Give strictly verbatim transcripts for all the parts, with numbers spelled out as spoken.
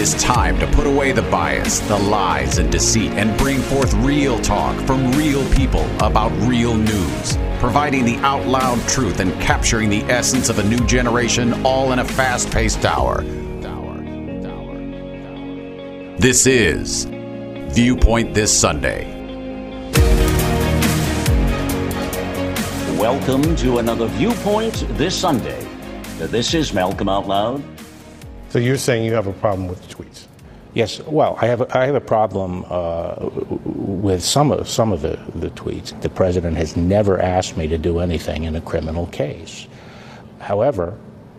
is time to put away the bias, the lies, and deceit and bring forth real talk from real people about real news, providing the out loud truth and capturing the essence of a new generation, all in a fast-paced hour. This is Viewpoint This Sunday. Welcome to another Viewpoint This Sunday. This is Malcolm Out Loud. So you're saying you have a problem with the tweets? Yes. Well, I have a, I have a problem uh, with some of some of the, the tweets. The president has never asked me to do anything in a criminal case. However,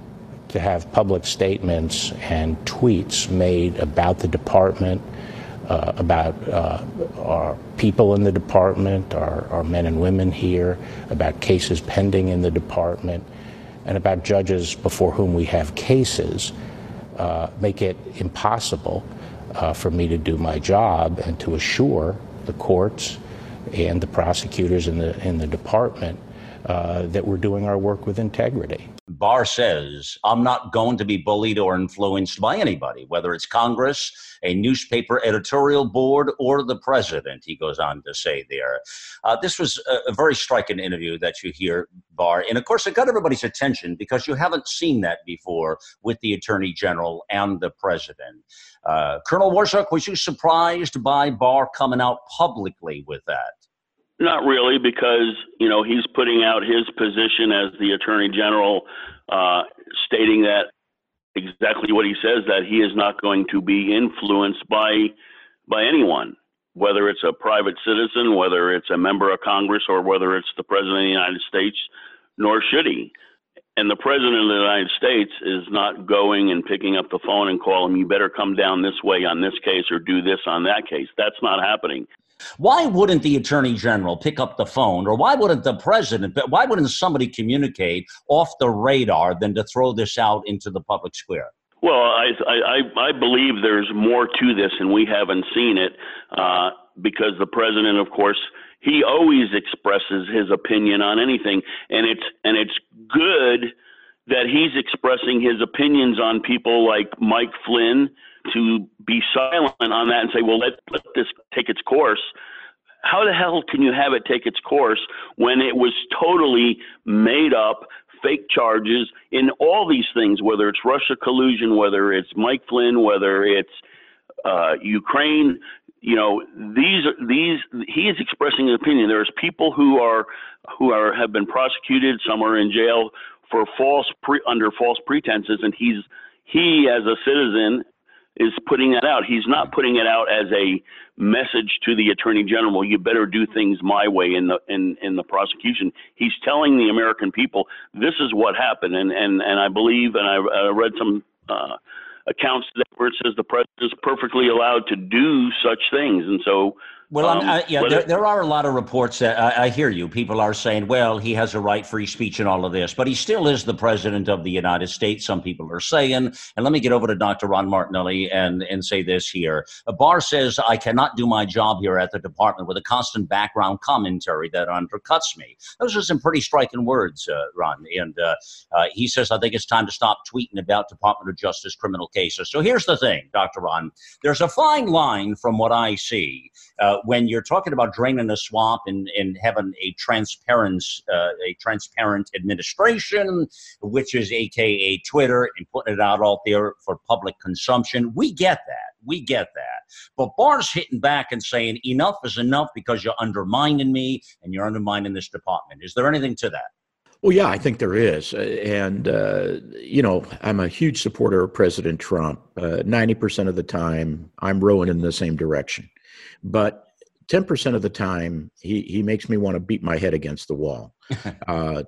to have public statements and tweets made about the department, uh, about uh, our people in the department, our, our men and women here, about cases pending in the department, and about judges before whom we have cases, Uh, make it impossible uh, for me to do my job and to assure the courts and the prosecutors in the in the department uh, that we're doing our work with integrity. Barr says, I'm not going to be bullied or influenced by anybody, whether it's Congress, a newspaper editorial board, or the president, he goes on to say there. Uh, this was a, a very striking interview that you hear, Barr. And of course, it got everybody's attention because you haven't seen that before with the attorney general and the president. Uh, Colonel Warzuk, was you surprised by Barr coming out publicly with that? Not really, because, you know, he's putting out his position as the attorney general, uh, stating that exactly what he says, that he is not going to be influenced by by anyone, whether it's a private citizen, whether it's a member of Congress, or whether it's the president of the United States, nor should he. And the president of the United States is not going and picking up the phone and calling, you better come down this way on this case or do this on that case. That's not happening. Why wouldn't the attorney general pick up the phone, or why wouldn't the president, why wouldn't somebody communicate off the radar than to throw this out into the public square? Well, I I, I believe there's more to this, and we haven't seen it uh, because the president, of course, he always expresses his opinion on anything, and it's and it's good that he's expressing his opinions on people like Mike Flynn, to be silent on that and say, well, let, let this take its course. How the hell can you have it take its course when it was totally made up, fake charges in all these things, whether it's Russia collusion, whether it's Mike Flynn, whether it's uh, Ukraine, you know, these, these, he is expressing an opinion. There's people who are, who are, have been prosecuted, some are in jail for false, pre, under false pretenses. And he's, he as a citizen is putting that out. He's not putting it out as a message to the attorney general, you better do things my way in the in, in the prosecution. He's telling the American people, this is what happened. And, and, and I believe, and I, I read some uh, accounts where it says the president is perfectly allowed to do such things. And so Well, um, I, yeah, there, it, there are a lot of reports that I, I hear you. People are saying, well, he has a right, free speech and all of this, but he still is the president of the United States, some people are saying. And let me get over to Doctor Ron Martinelli and, and say this here. Barr says, I cannot do my job here at the department with a constant background commentary that undercuts me. Those are some pretty striking words, uh, Ron. And uh, uh, he says, I think it's time to stop tweeting about Department of Justice criminal cases. So here's the thing, Doctor Ron. There's a fine line from what I see uh, when you're talking about draining the swamp and, and having a transparent, uh, a transparent administration, which is A K A Twitter, and putting it out out there for public consumption. We get that. We get that. But Barr's hitting back and saying enough is enough because you're undermining me and you're undermining this department. Is there anything to that? Well, yeah, I think there is. And, uh, you know, I'm a huge supporter of President Trump. Uh, ninety percent of the time, I'm rowing in the same direction. But ten percent of the time, he, he makes me want to beat my head against the wall. uh,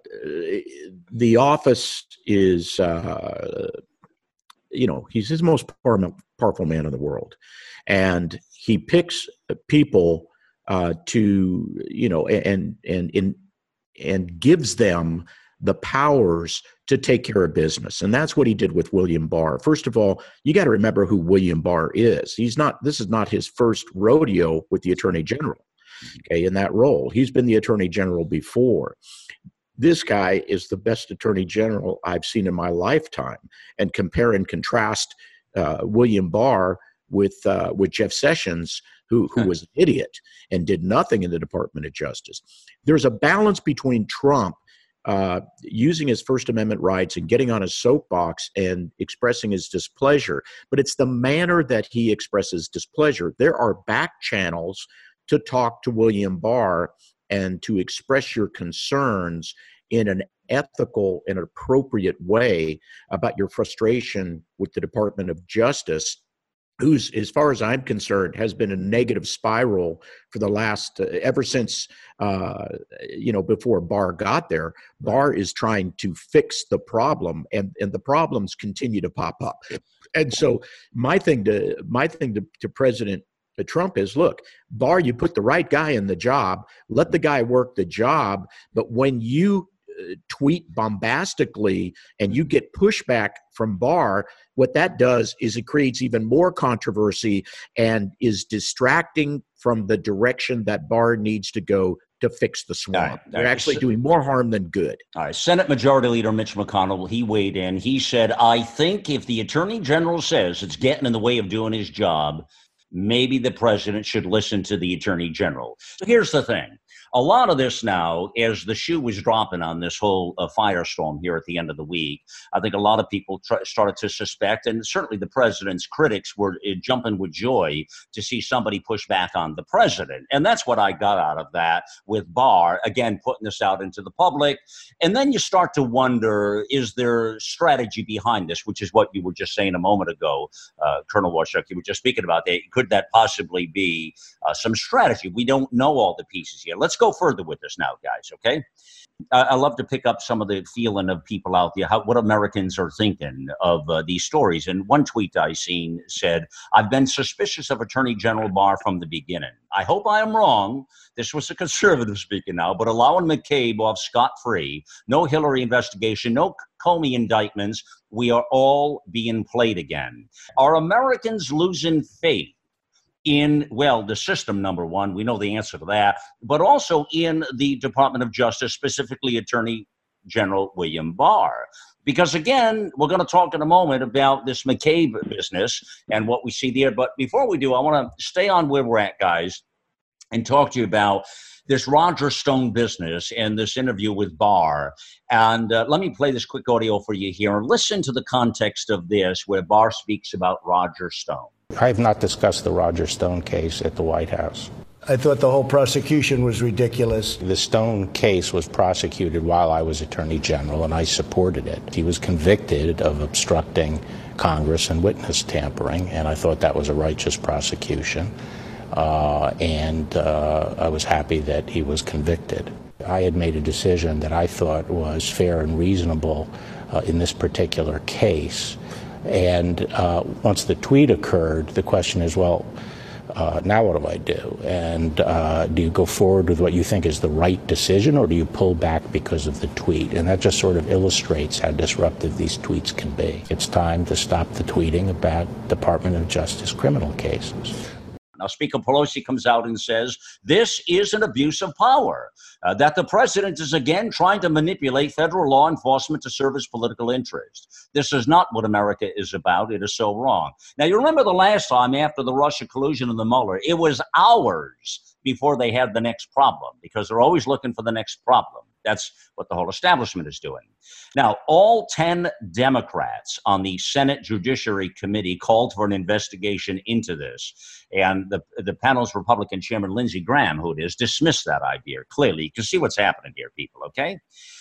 the office is, uh, you know, he's his most powerful man in the world. And he picks people uh, to, you know, and, and, and, and gives them the powers to take care of business. And that's what he did with William Barr. First of all, you got to remember who William Barr is. He's not, this is not his first rodeo with the Attorney General, okay, in that role. He's been the Attorney General before. This guy is the best Attorney General I've seen in my lifetime. And compare and contrast uh, William Barr with uh, with Jeff Sessions, who who was an idiot and did nothing in the Department of Justice. There's a balance between Trump uh, using his First Amendment rights and getting on his soapbox and expressing his displeasure, but it's the manner that he expresses displeasure. There are back channels to talk to William Barr and to express your concerns in an ethical and appropriate way about your frustration with the Department of Justice, who's, as far as I'm concerned, has been a negative spiral for the last, uh, ever since, uh, you know, before Barr got there. Barr is trying to fix the problem, and, and the problems continue to pop up. And so my thing to, my thing to, to President Trump is, look, Barr, you put the right guy in the job, let the guy work the job, but when you tweet bombastically and you get pushback from Barr, what that does is it creates even more controversy and is distracting from the direction that Barr needs to go to fix the swamp. All right, all They're right. actually doing more harm than good. All right. Senate Majority Leader Mitch McConnell, he weighed in. He said, I think if the Attorney General says it's getting in the way of doing his job, maybe the president should listen to the Attorney General. So here's the thing. A lot of this now, as the shoe was dropping on this whole uh, firestorm here at the end of the week, I think a lot of people tr- started to suspect, and certainly the president's critics were uh, jumping with joy to see somebody push back on the president. And that's what I got out of that with Barr, again, putting this out into the public. And then you start to wonder, is there strategy behind this, which is what you were just saying a moment ago, uh, Colonel Washuk, you were just speaking about that. Could that possibly be uh, some strategy? We don't know all the pieces yet. Let's go further with this now, guys, okay? I, I love to pick up some of the feeling of people out there, how, what Americans are thinking of uh, these stories. And one tweet I seen said, I've been suspicious of Attorney General Barr from the beginning. I hope I am wrong. This was a conservative speaking now, but allowing McCabe off scot-free, no Hillary investigation, no Comey indictments, we are all being played again. Are Americans losing faith in, well, the system, number one, we know the answer to that, but also in the Department of Justice, specifically Attorney General William Barr? Because again, we're going to talk in a moment about this McCabe business and what we see there. But before we do, I want to stay on where we're at, guys, and talk to you about this Roger Stone business and this interview with Barr. And uh, let me play this quick audio for you here and listen to the context of this, where Barr speaks about Roger Stone. I have not discussed the Roger Stone case at the White House. I thought the whole prosecution was ridiculous. The Stone case was prosecuted while I was Attorney General, and I supported it. He was convicted of obstructing Congress and witness tampering, and I thought that was a righteous prosecution. Uh, and uh, I was happy that he was convicted. I had made a decision that I thought was fair and reasonable uh, in this particular case. And uh, once the tweet occurred, the question is, well, uh, now what do I do? And uh, do you go forward with what you think is the right decision, or do you pull back because of the tweet? And that just sort of illustrates how disruptive these tweets can be. It's time to stop the tweeting about Department of Justice criminal cases. Now, Speaker Pelosi comes out and says this is an abuse of power, uh, that the president is again trying to manipulate federal law enforcement to serve his political interests. This is not what America is about. It is so wrong. Now, you remember the last time after the Russia collusion and the Mueller, it was hours before they had the next problem, because they're always looking for the next problem. That's what the whole establishment is doing. Now, all ten Democrats on the Senate Judiciary Committee called for an investigation into this. And the, the panel's Republican Chairman, Lindsey Graham, who it is, dismissed that idea clearly. You can see what's happening here, people, okay?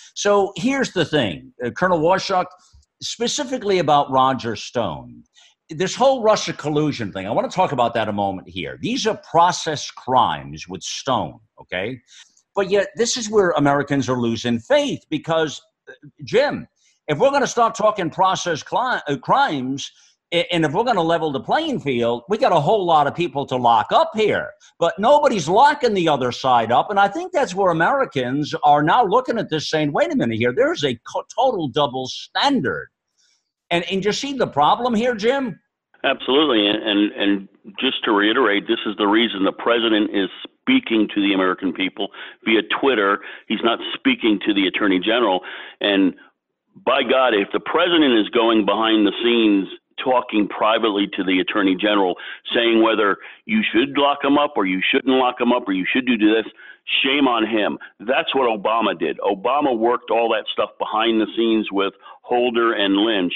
So here's the thing, uh, Colonel Washuk, specifically about Roger Stone. This whole Russia collusion thing, I want to talk about that a moment here. These are process crimes with Stone, okay? But yet this is where Americans are losing faith because, uh, Jim, if we're going to start talking process cli- uh, crimes, and if we're going to level the playing field, we got a whole lot of people to lock up here. But nobody's locking the other side up. And I think that's where Americans are now looking at this saying, wait a minute here, there's a co- total double standard. And, and you see the problem here, Jim? Absolutely. And, and and just to reiterate, this is the reason the president is speaking to the American people via Twitter. He's not speaking to the Attorney General. And by God, if the president is going behind the scenes talking privately to the attorney general, saying whether you should lock him up or you shouldn't lock him up or you should do this. Shame on him. That's what Obama did. Obama worked all that stuff behind the scenes with Holder and Lynch.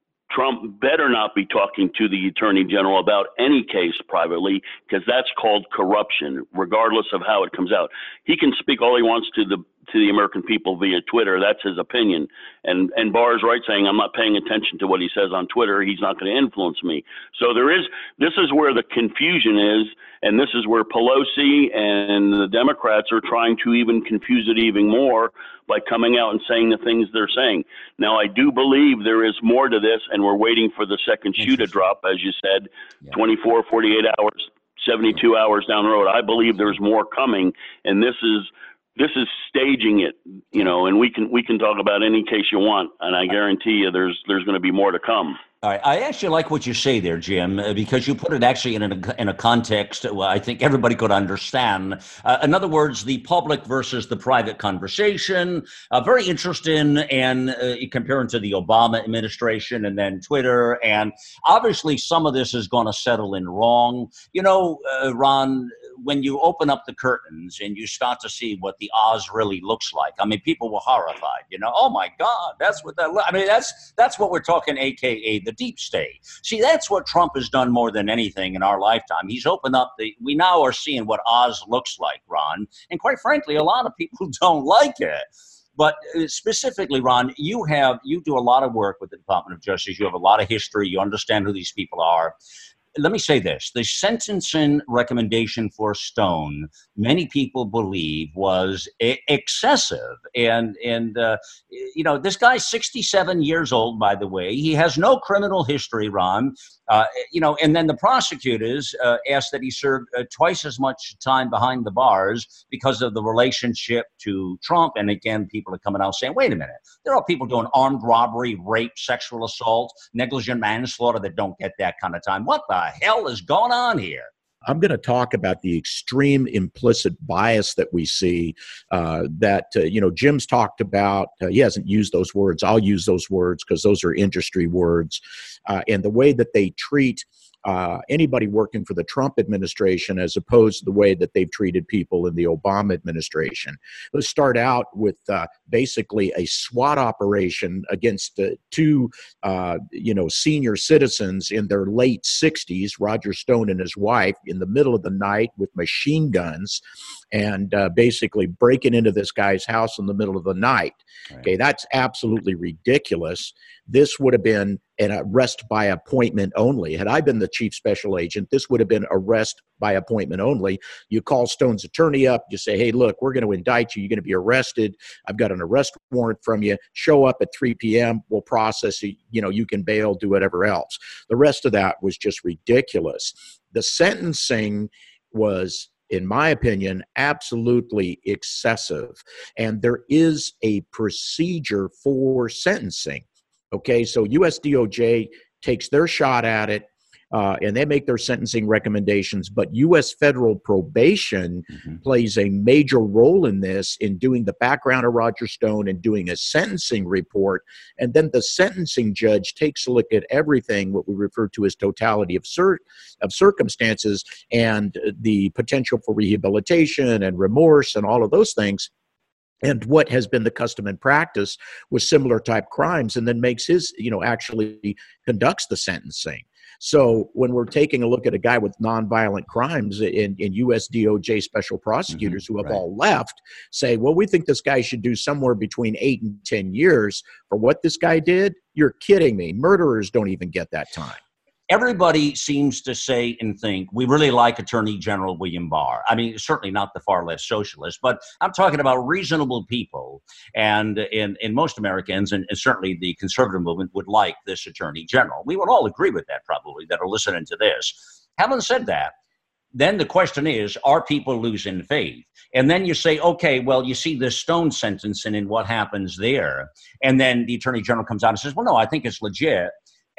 Trump better not be talking to the attorney general about any case privately, because that's called corruption, regardless of how it comes out. He can speak all he wants to the to the American people via Twitter. That's his opinion. And and Barr's right, saying I'm not paying attention to what he says on Twitter. He's not going to influence me. So there is, this is where the confusion is, and this is where Pelosi and the Democrats are trying to even confuse it even more by coming out and saying the things they're saying. Now, I do believe there is more to this, and we're waiting for the second shoe to drop, as you said, yeah. twenty-four, forty-eight hours, seventy-two hours down the road. I believe there's more coming, and this is this is staging it, you know, and we can we can talk about any case you want, and I guarantee you there's there's going to be more to come. All right. I actually like what you say there, Jim, uh, because you put it actually in a, in a context well, I think everybody could understand. Uh, in other words, the public versus the private conversation. Uh, very interesting, and uh, comparing to the Obama administration and then Twitter. And obviously, some of this is going to settle in wrong. You know, uh, Ron, when you open up the curtains and you start to see what the Oz really looks like, I mean, people were horrified. You know, oh my God, that's what that. I mean, that's that's what we're talking, A K A the deep state. See, that's what Trump has done more than anything in our lifetime. He's opened up the, we now are seeing what Oz looks like, Ron. And quite frankly, a lot of people don't like it. But specifically, Ron, you have, you do a lot of work with the Department of Justice. You have a lot of history. You understand who these people are. Let me say this. The sentencing recommendation for Stone, many people believe, was I- excessive. And, and uh, you know, this guy's sixty-seven years old, by the way. He has no criminal history, Ron. Uh, you know, and then the prosecutors uh, asked that he serve uh, twice as much time behind the bars because of the relationship to Trump. And again, people are coming out saying, wait a minute, there are people doing armed robbery, rape, sexual assault, negligent manslaughter that don't get that kind of time. What the hell is going on here? I'm going to talk about the extreme implicit bias that we see uh, that, uh, you know, Jim's talked about. Uh, he hasn't used those words. I'll use those words because those are industry words. Uh, and the way that they treat uh, anybody working for the Trump administration as opposed to the way that they've treated people in the Obama administration. Let's start out with uh, basically a SWAT operation against uh, two, uh, you know, senior citizens in their late sixties, Roger Stone and his wife, in the middle of the night with machine guns and uh, basically breaking into this guy's house in the middle of the night. Right. Okay, that's absolutely ridiculous. This would have been an arrest by appointment only. Had I been the chief special agent, this would have been arrest by appointment only. You call Stone's attorney up, you say, hey, look, we're going to indict you. You're going to be arrested. I've got an arrest warrant from you. Show up at three p.m. We'll process it. You know, you can bail, do whatever else. The rest of that was just ridiculous. The sentencing was, in my opinion, absolutely excessive. And there is a procedure for sentencing. Okay, so U S D O J takes their shot at it, uh, and they make their sentencing recommendations, but U S federal probation mm-hmm. plays a major role in this, in doing the background of Roger Stone and doing a sentencing report. And then the sentencing judge takes a look at everything, what we refer to as totality of, cir- of circumstances, and the potential for rehabilitation and remorse and all of those things, and what has been the custom and practice with similar type crimes, and then makes his, you know, actually conducts the sentencing. So when we're taking a look at a guy with nonviolent crimes, in, in U S D O J special prosecutors mm-hmm, who have right. all left say, well, we think this guy should do somewhere between eight and ten years for what this guy did. You're kidding me. Murderers don't even get that time. Everybody seems to say and think we really like Attorney General William Barr. I mean, certainly not the far left socialists, but I'm talking about reasonable people. And in, in most Americans, and, and certainly the conservative movement, would like this Attorney General. We would all agree with that, probably, that are listening to this. Having said that, then the question is, are people losing faith? And then you say, okay, well, you see this Stone sentence and in what happens there. And then the Attorney General comes out and says, well, no, I think it's legit.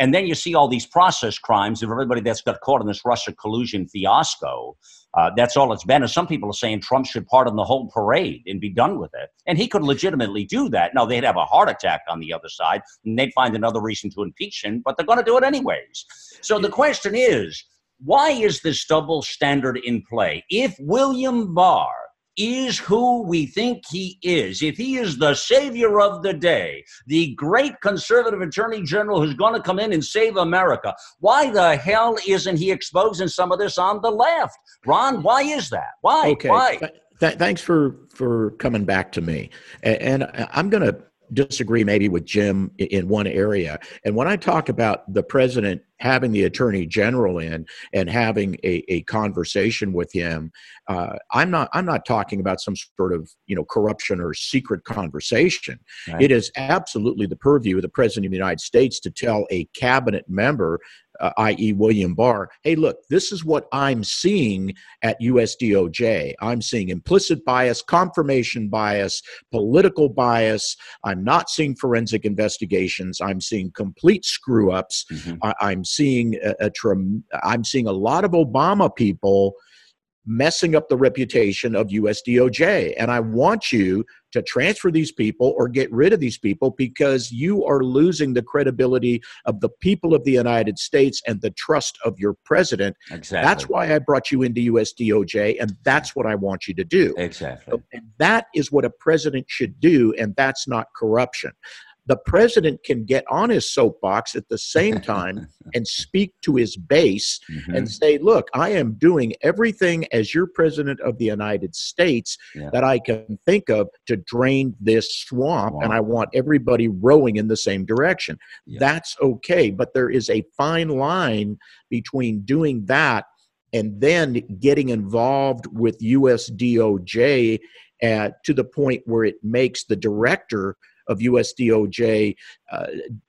And then you see all these process crimes of everybody that's got caught in this Russia collusion fiasco. Uh, that's all it's been. And some people are saying Trump should pardon the whole parade and be done with it. And he could legitimately do that. Now, they'd have a heart attack on the other side, and they'd find another reason to impeach him, but they're going to do it anyways. So the question is, why is this double standard in play? If William Barr is who we think he is, if he is the savior of the day, the great conservative attorney general who's going to come in and save America, why the hell isn't he exposing some of this on the left? Ron, why is that? Why? Okay. Why? Th- th- thanks for, for coming back to me. And, and I'm going to disagree maybe with Jim in one area. And when I talk about the president having the attorney general in and having a, a conversation with him, uh, I'm not I'm not talking about some sort of, you know, corruption or secret conversation. Right. It is absolutely the purview of the president of the United States to tell a cabinet member, uh, that is. William Barr, hey, look, this is what I'm seeing at U S D O J. I'm seeing implicit bias, confirmation bias, political bias. I'm not seeing forensic investigations. I'm seeing complete screw ups. Mm-hmm. I, I'm seeing a, a trem- I'm seeing a lot of Obama people messing up the reputation of U S D O J. And I want you to transfer these people or get rid of these people because you are losing the credibility of the people of the United States and the trust of your president. Exactly. That's why I brought you into U S D O J, and that's what I want you to do. Exactly. So, and that is what a president should do, and that's not corruption. The president can get on his soapbox at the same time and speak to his base mm-hmm. and say, look, I am doing everything as your president of the United States yeah. that I can think of to drain this swamp, wow. and I want everybody rowing in the same direction. Yeah. That's okay, but there is a fine line between doing that and then getting involved with U S D O J uh, to the point where it makes the director of U S D O J uh,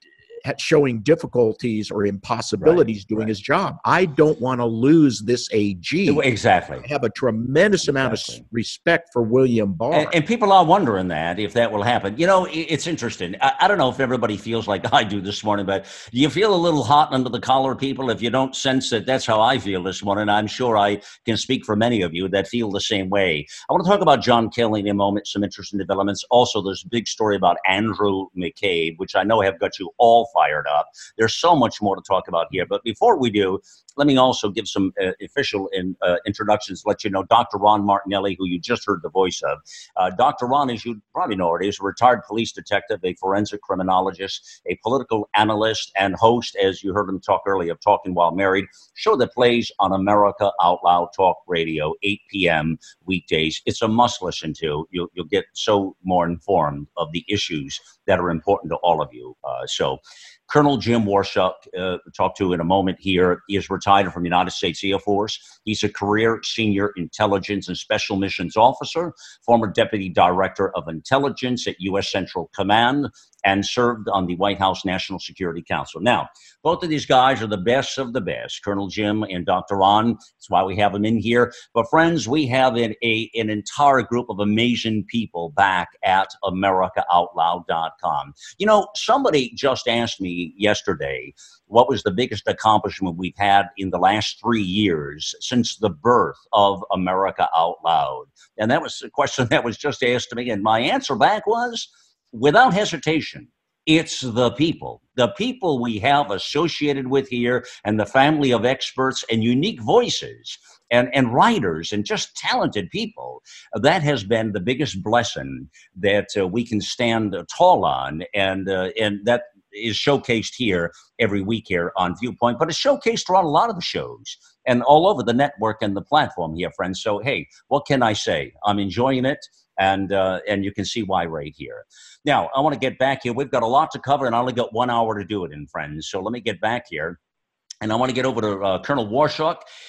showing difficulties or impossibilities right, doing right. his job. I don't want to lose this A G. Exactly. I have a tremendous exactly. amount of respect for William Barr. And, and people are wondering that, if that will happen. You know, it's interesting. I, I don't know if everybody feels like I do this morning, but do you feel a little hot under the collar, people? If you don't sense that, that's how I feel this morning. I'm sure I can speak for many of you that feel the same way. I want to talk about John Kelly in a moment, some interesting developments. Also, there's a big story about Andrew McCabe, which I know have got you all fired up. There's so much more to talk about here. But before we do, let me also give some uh, official in, uh, introductions, let you know Doctor Ron Martinelli, who you just heard the voice of. Uh, Doctor Ron, as you probably know already, is a retired police detective, a forensic criminologist, a political analyst, and host, as you heard him talk earlier, of Talking While Married, show that plays on America Out Loud Talk Radio, eight p.m. weekdays. It's a must listen to. You'll, you'll get so more informed of the issues that are important to all of you. Uh, so Colonel Jim Warshaw, uh, talk to in a moment here, he is retired from the United States Air Force. He's a career senior intelligence and special missions officer, former deputy director of intelligence at U S Central Command, and served on the White House National Security Council. Now, both of these guys are the best of the best, Colonel Jim and Doctor Ron. That's why we have them in here. But friends, we have an, a, an entire group of amazing people back at America Out Loud dot com. You know, somebody just asked me yesterday what was the biggest accomplishment we've had in the last three years since the birth of America Out Loud. And that was a question that was just asked to me. And my answer back was, without hesitation, it's the people, the people we have associated with here, and the family of experts and unique voices and, and writers and just talented people. That has been the biggest blessing that uh, we can stand tall on. And, uh, and that is showcased here every week here on Viewpoint, but it's showcased around a lot of the shows and all over the network and the platform here, friends. So, hey, what can I say? I'm enjoying it. And uh, and you can see why right here. Now, I want to get back here. We've got a lot to cover, and I only got one hour to do it in, friends. So let me get back here. And I want to get over to uh, Colonel Warshaw.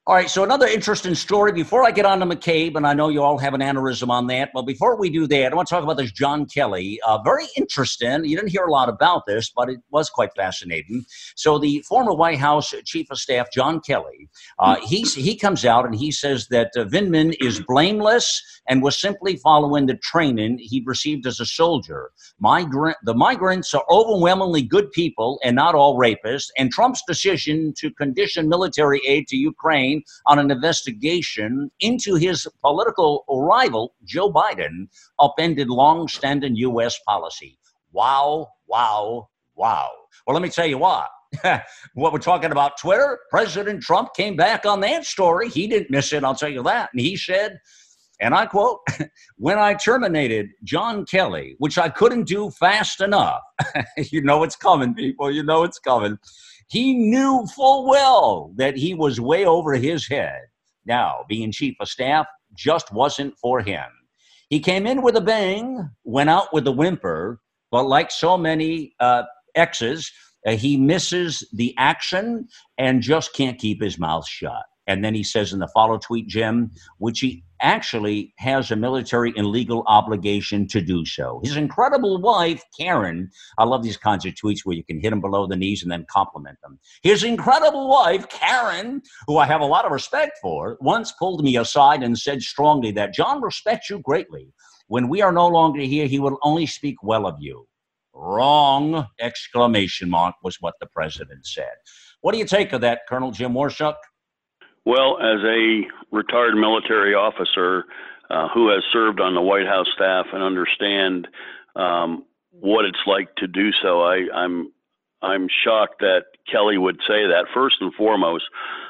All right, so another interesting story. Before I get on to McCabe, and I know you all have an aneurysm on that, but before we do that, I want to talk about this John Kelly. Uh, very interesting. You didn't hear a lot about this, but it was quite fascinating. So the former White House Chief of Staff, John Kelly, uh, he's, he comes out and he says that uh, Vindman is blameless and was simply following the training he'd received as a soldier. Migrant, the migrants are overwhelmingly good people and not all rapists, and Trump's decision to condition military aid to Ukraine on an investigation into his political rival, Joe Biden, upended long-standing U S policy. Wow, wow, wow. Well, let me tell you what. What we're talking about Twitter, President Trump came back on that story. He didn't miss it, I'll tell you that. And he said, and I quote, "When I terminated John Kelly, which I couldn't do fast enough," you know it's coming, people, you know it's coming. He knew full well that he was way over his head. Now, being chief of staff just wasn't for him. He came in with a bang, went out with a whimper, but like so many uh, exes, uh, he misses the action and just can't keep his mouth shut. And then he says in the follow tweet, Jim, which he actually has a military and legal obligation to do so. His incredible wife, Karen, I love these kinds of tweets where you can hit them below the knees and then compliment them. His incredible wife, Karen, who I have a lot of respect for, once pulled me aside and said strongly that John respects you greatly. When we are no longer here, he will only speak well of you. Wrong! Exclamation mark was what the president said. What do you take of that, Colonel Jim Warshuk? Well, as a retired military officer uh, who has served on the White House staff and understand um, what it's like to do so, I, I'm I'm shocked that Kelly would say that. First and foremost,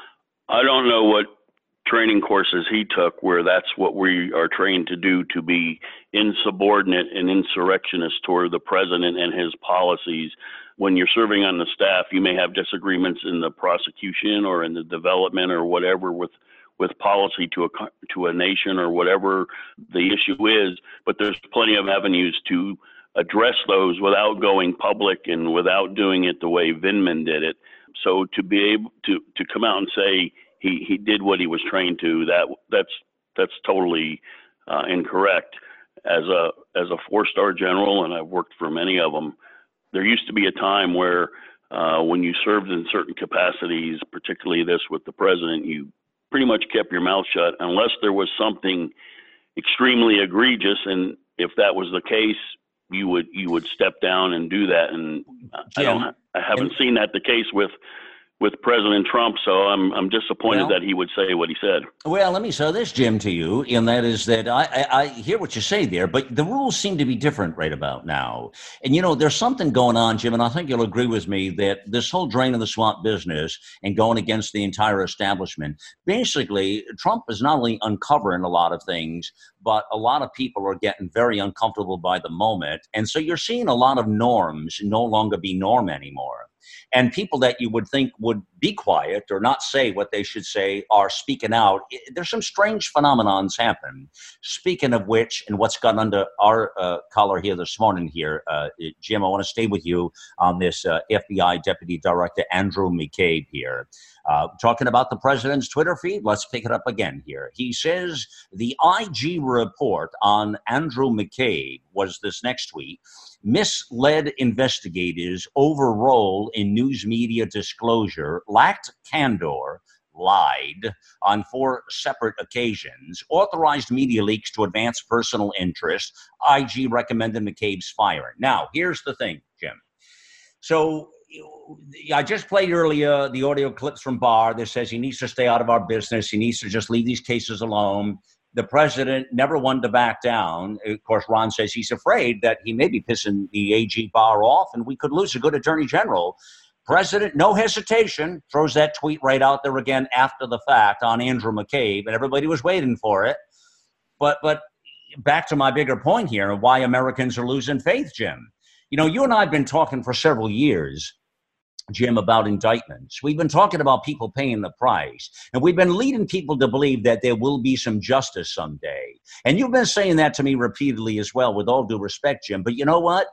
I don't know what training courses he took where that's what we are trained to do, to be insubordinate and insurrectionist toward the president and his policies. When you're serving on the staff, you may have disagreements in the prosecution or in the development or whatever with with policy to a to a nation or whatever the issue is, but there's plenty of avenues to address those without going public and without doing it the way Vindman did it. So to be able to to come out and say he, he did what he was trained to, that that's that's totally uh, incorrect. As a as a four-star general, and I've worked for many of them, there used to be a time where uh, when you served in certain capacities, particularly this with the president, you pretty much kept your mouth shut unless there was something extremely egregious. And if that was the case, you would you would step down and do that. And I don't I haven't seen that the case with with President Trump, so I'm I'm disappointed well, that he would say what he said. Well, let me say this, Jim, to you, and that is that I, I, I hear what you say there, but the rules seem to be different right about now. And, you know, there's something going on, Jim, and I think you'll agree with me that this whole drain of the swamp business and going against the entire establishment, basically, Trump is not only uncovering a lot of things, but a lot of people are getting very uncomfortable by the moment. And so you're seeing a lot of norms no longer be norm anymore. And people that you would think would be quiet or not say what they should say are speaking out. There's some strange phenomenons happen. Speaking of which, and what's gotten under our uh, collar here this morning here, uh, Jim, I want to stay with you on this uh, F B I Deputy Director Andrew McCabe here. Uh, talking about the president's Twitter feed, let's pick it up again here. He says the I G report on Andrew McCabe was this next tweet. Misled investigators overrole in news media disclosure, lacked candor, lied on four separate occasions, authorized media leaks to advance personal interest. I G recommended McCabe's firing. Now, here's the thing, Jim. So I just played earlier the audio clips from Barr that says he needs to stay out of our business. He needs to just leave these cases alone. The president never wanted to back down. Of course, Ron says he's afraid that he may be pissing the A G Barr off and we could lose a good attorney general. President, no hesitation, throws that tweet right out there again after the fact on Andrew McCabe, and everybody was waiting for it. But but back to my bigger point here, why Americans are losing faith, Jim. You know, you and I have been talking for several years, Jim, about indictments. We've been talking about people paying the price, and we've been leading people to believe that there will be some justice someday. And you've been saying that to me repeatedly as well, with all due respect, Jim. But you know what?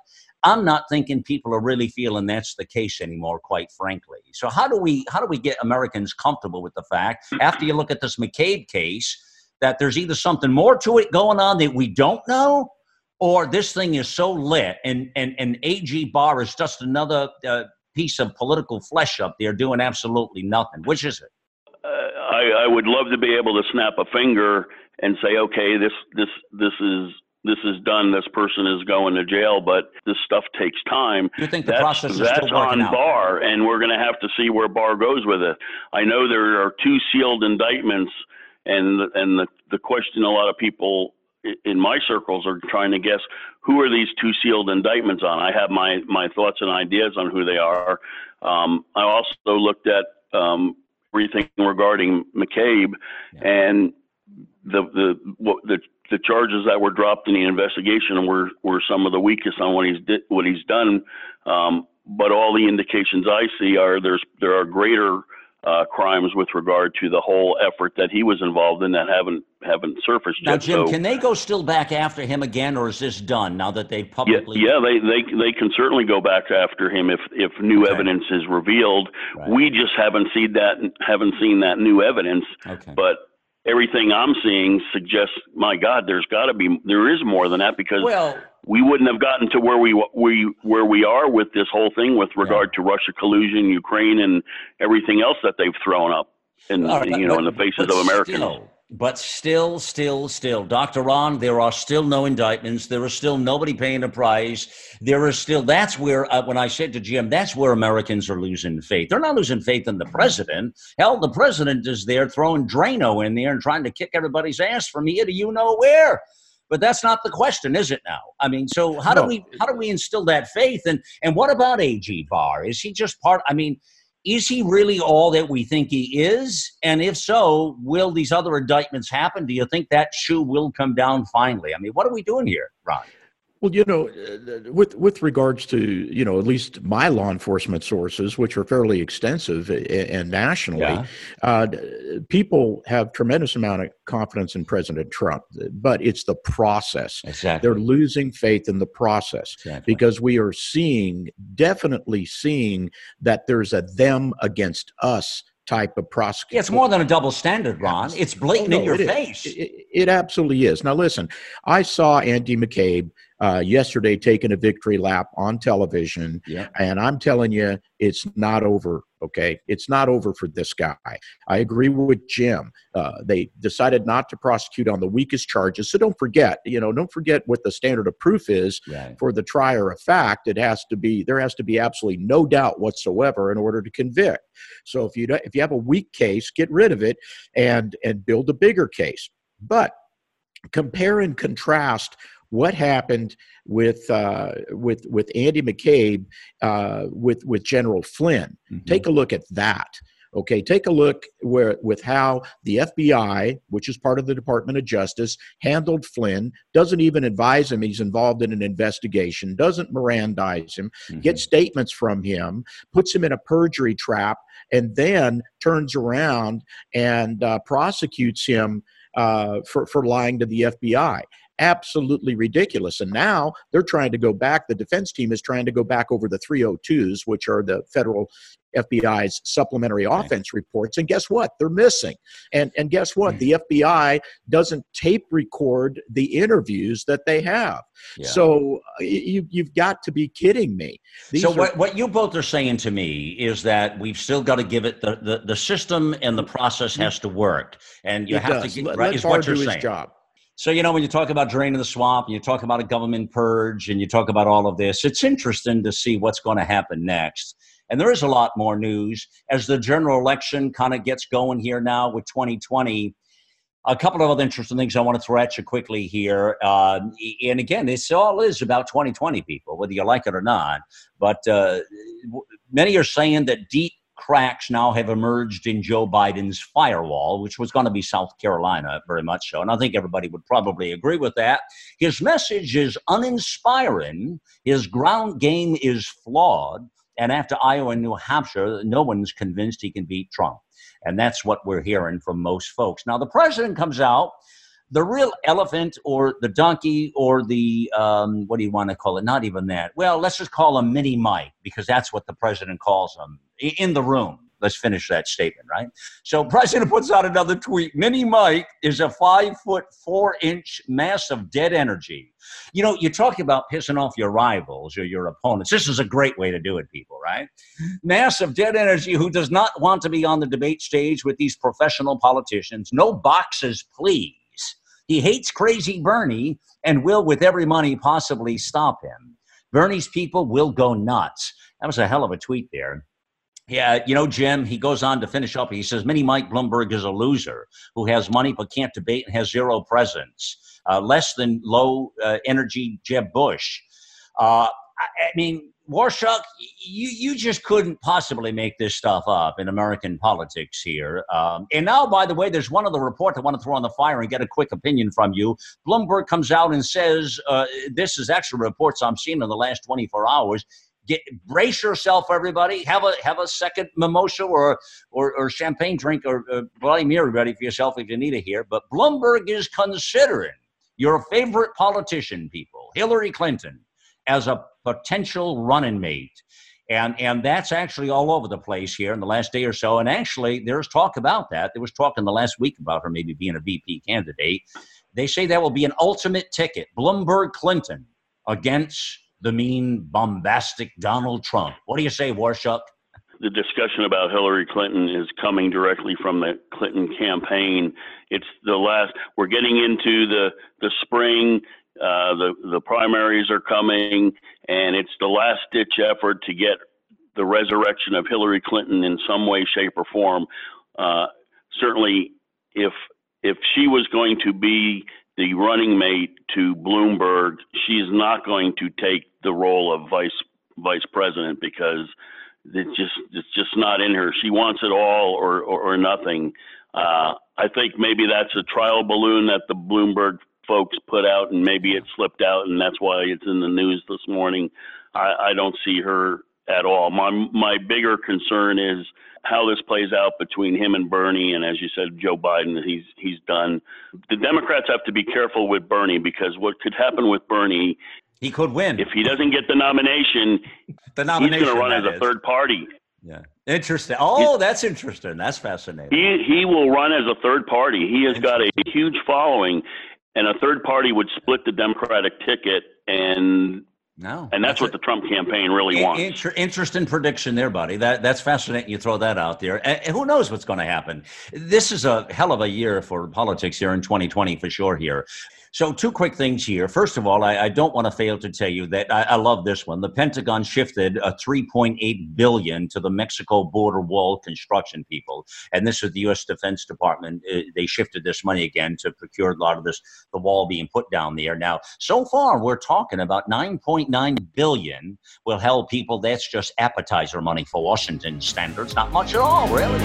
I'm not thinking people are really feeling that's the case anymore, quite frankly. So how do we how do we get Americans comfortable with the fact, after you look at this McCabe case, that there's either something more to it going on that we don't know, or this thing is so lit and and, and A G Barr is just another uh, piece of political flesh up there doing absolutely nothing? Which is it? Uh, I, I would love to be able to snap a finger and say, okay, this this this is this is done. This person is going to jail, but this stuff takes time. You think the that's, process is that's still working on out? Barr, and we're going to have to see where Barr goes with it. I know there are two sealed indictments, and and the the question a lot of people in my circles are trying to guess, who are these two sealed indictments on? I have my my thoughts and ideas on who they are. Um, I also looked at um, everything regarding McCabe, yeah. and the the what, the the charges that were dropped in the investigation were, were some of the weakest on what he's di- what he's done. Um, but all the indications I see are there's there are greater uh, crimes with regard to the whole effort that he was involved in that haven't haven't surfaced now, yet. Jim, so, can they go still back after him again, or is this done now that they publicly? Yeah, yeah, they they they can certainly go back after him if if new okay. evidence is revealed. Right. We just haven't seen that haven't seen that new evidence. Okay. But everything I'm seeing suggests, my God, there's got to be, there is more than that, because well, we wouldn't have gotten to where we we where we are with this whole thing with regard yeah. to Russia collusion, Ukraine, and everything else that they've thrown up, in right, you know, but, in the faces of Americans. Still, but still, still, still, Doctor Ron, there are still no indictments. There is still nobody paying a price. There is still, that's where, uh, when I said to Jim, that's where Americans are losing faith. They're not losing faith in the president. Hell, the president is there throwing Drano in there and trying to kick everybody's ass from here to you know where. But that's not the question, is it now? I mean, so how no. do we how do we instill that faith? And and what about A G Barr? Is he just part, I mean, is he really all that we think he is? And if so, will these other indictments happen? Do you think that shoe will come down finally? I mean, what are we doing here, Ron? Well, you know, with with regards to, you know, at least my law enforcement sources, which are fairly extensive and nationally, yeah. uh, people have tremendous amount of confidence in President Trump, but it's the process. Exactly. They're losing faith in the process exactly. because we are seeing, definitely seeing that there's a them against us type of prosecution. Yeah, it's more than a double standard, Ron. It's blatant oh, no, in your it face. It, it absolutely is. Now, listen, I saw Andy McCabe uh, yesterday taking a victory lap on television, yeah. and I'm telling you, it's not over, okay? It's not over for this guy. I agree with Jim. Uh, they decided not to prosecute on the weakest charges, so don't forget, you know, don't forget what the standard of proof is right. for the trier of fact. It has to be, there has to be absolutely no doubt whatsoever in order to convict. So if you don't, if you have a weak case, get rid of it and and build a bigger case. But compare and contrast what happened with uh, with with Andy McCabe uh, with with General Flynn. Mm-hmm. Take a look at that. Okay, take a look where with how the F B I, which is part of the Department of Justice, handled Flynn, doesn't even advise him he's involved in an investigation, doesn't Mirandize him, mm-hmm. gets statements from him, puts him in a perjury trap, and then turns around and uh, prosecutes him uh, for, for lying to the F B I. Absolutely ridiculous. And now they're trying to go back. The defense team is trying to go back over the three oh twos, which are the federal F B I's supplementary okay. offense reports. And guess what? They're missing. And and guess what? Mm-hmm. The F B I doesn't tape record the interviews that they have. Yeah. So you, you've got to be kidding me. These so are- what, what you both are saying to me is that we've still got to give it, the, the, the system and the process has to work. And you it have does. to get, Let, right, let is Barr what you're do his saying. Job. So, you know, when you talk about draining the swamp, and you talk about a government purge, and you talk about all of this, it's interesting to see what's going to happen next. And there is a lot more news as the general election kind of gets going here now with twenty twenty. A couple of other interesting things I want to throw at you quickly here. Uh, and again, this all is about twenty twenty, people, whether you like it or not. But uh, many are saying that deep cracks now have emerged in Joe Biden's firewall, which was going to be South Carolina, very much so. And I think everybody would probably agree with that. His message is uninspiring. His ground game is flawed. And after Iowa and New Hampshire, no one's convinced he can beat Trump. And that's what we're hearing from most folks. Now, the president comes out The real elephant or the donkey or the, um, what do you want to call it? Not even that. Well, let's just call him Mini Mike, because that's what the president calls him in the room. Let's finish that statement, right? So president puts out another tweet. Mini Mike is a five foot, four inch mass of dead energy. You know, you talk about pissing off your rivals or your opponents. This is a great way to do it, people, right? Mass of dead energy who does not want to be on the debate stage with these professional politicians. No boxes, please. He hates crazy Bernie and will, with every money, possibly stop him. Bernie's people will go nuts. That was a hell of a tweet there. Yeah, you know, Jim, he goes on to finish up. He says, Mini Mike Bloomberg is a loser who has money but can't debate and has zero presence. Uh, less than low uh, energy Jeb Bush. Uh, I, I mean, Warshak, you, you just couldn't possibly make this stuff up in American politics here. Um, and now, by the way, there's one other report I want to throw on the fire and get a quick opinion from you. Bloomberg comes out and says, uh, this is actually reports I'm seeing in the last twenty-four hours. Get, brace yourself, everybody. Have a have a second mimosa or or, or champagne drink or uh, Bloody Mary ready for yourself if you need it here. But Bloomberg is considering your favorite politician, people, Hillary Clinton, as a potential running mate. And and that's actually all over the place here in the last day or so. And actually, there's talk about that. There was talk in the last week about her maybe being a V P candidate. They say that will be an ultimate ticket. Bloomberg Clinton against the mean, bombastic Donald Trump. What do you say, Warshak? The discussion about Hillary Clinton is coming directly from the Clinton campaign. It's the last, we're getting into the, the spring, uh, the, the primaries are coming, and it's the last ditch effort to get the resurrection of Hillary Clinton in some way, shape, or form. Uh, certainly, if, if she was going to be the running mate to Bloomberg, she's not going to take the role of vice vice president because it's just it's just not in her. She wants it all or or, or nothing. Uh, I think maybe that's a trial balloon that the Bloomberg folks put out, and maybe it slipped out, and that's why it's in the news this morning. I, I don't see her at all. My my bigger concern is how this plays out between him and Bernie, and as you said, Joe Biden, he's he's done. The Democrats have to be careful with Bernie, because what could happen with Bernie, he could win. If he doesn't get the nomination, the nomination he's going to run as a is. third party. Yeah, interesting. Oh, that's interesting. That's fascinating. He he will run as a third party. He has got a huge following, and a third party would split the Democratic ticket, and No, and that's, that's what it. the Trump campaign really wants. Inter- interesting prediction there, buddy. That that's fascinating. You throw that out there. And who knows what's going to happen? This is a hell of a year for politics here in twenty twenty for sure here. So two quick things here. First of all, I, I don't want to fail to tell you that I, I love this one. The Pentagon shifted a three point eight billion dollars to the Mexico border wall construction people. And this is the U S Defense Department. Uh, they shifted this money again to procure a lot of this, the wall being put down there. Now, so far, we're talking about nine point nine billion dollars will help people. That's just appetizer money for Washington standards. Not much at all, really.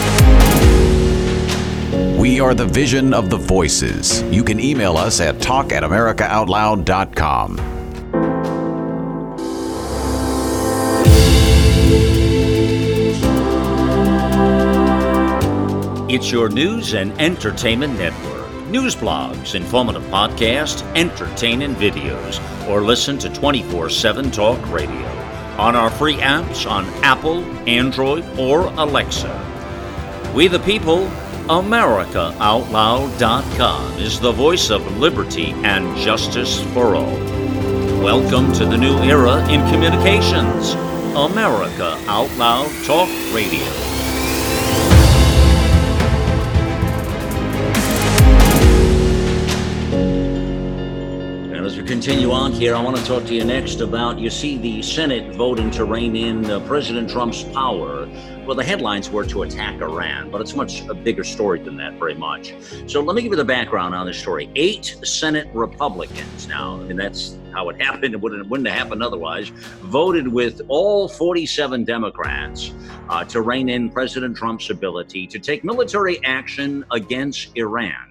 We are the vision of the voices. You can email us at talk at america out loud dot com. It's your news and entertainment network. News blogs, informative podcasts, entertaining videos, or listen to twenty-four seven Talk Radio on our free apps on Apple, Android, or Alexa. We the people, America Out Loud dot com is the voice of liberty and justice for all. Welcome to the new era in communications. America Out Loud Talk Radio. And as we continue on here, I want to talk to you next about, you see, the Senate voting to rein in uh, President Trump's power. Well, the headlines were to attack Iran, but it's much a bigger story than that, very much. So let me give you the background on this story. Eight Senate Republicans now, and that's how it happened. It wouldn't, it wouldn't have happened otherwise, voted with all forty-seven Democrats uh, to rein in President Trump's ability to take military action against Iran,